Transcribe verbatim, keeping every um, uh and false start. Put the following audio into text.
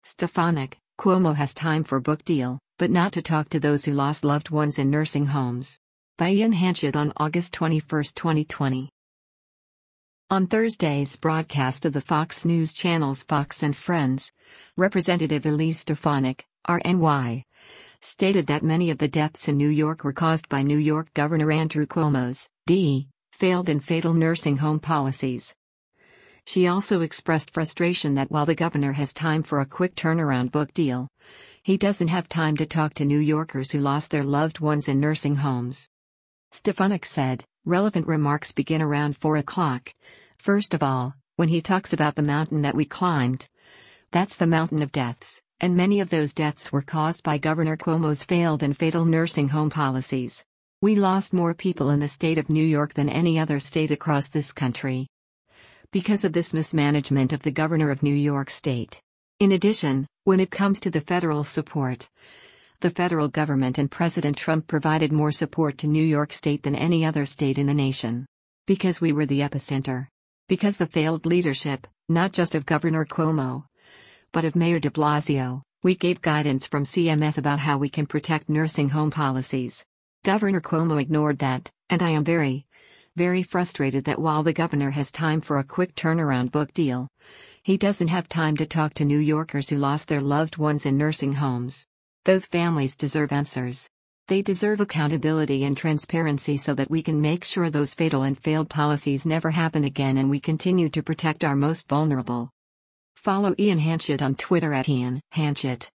Stefanik, Cuomo has time for book deal, but not to talk to those who lost loved ones in nursing homes. By Ian Hanchett on August twenty-first, twenty twenty. On Thursday's broadcast of the Fox News Channel's Fox and Friends, Representative Elise Stefanik, R N Y, stated that many of the deaths in New York were caused by New York Governor Andrew Cuomo's D. failed and fatal nursing home policies. She also expressed frustration that while the governor has time for a quick turnaround book deal, he doesn't have time to talk to New Yorkers who lost their loved ones in nursing homes. Stefanik said, relevant remarks begin around four o'clock. First of all, when he talks about the mountain that we climbed, that's the mountain of deaths, and many of those deaths were caused by Governor Cuomo's failed and fatal nursing home policies. We lost more people in the state of New York than any other state across this country, because of this mismanagement of the governor of New York State. In addition, when it comes to the federal support, the federal government and President Trump provided more support to New York State than any other state in the nation. Because we were the epicenter. Because the failed leadership, not just of Governor Cuomo, but of Mayor de Blasio, we gave guidance from C M S about how we can protect nursing home policies. Governor Cuomo ignored that, and I am very, very frustrated that while the governor has time for a quick turnaround book deal, he doesn't have time to talk to New Yorkers who lost their loved ones in nursing homes. Those families deserve answers. They deserve accountability and transparency so that we can make sure those fatal and failed policies never happen again and we continue to protect our most vulnerable. Follow Ian Hanchett on Twitter at Ian Hanchett.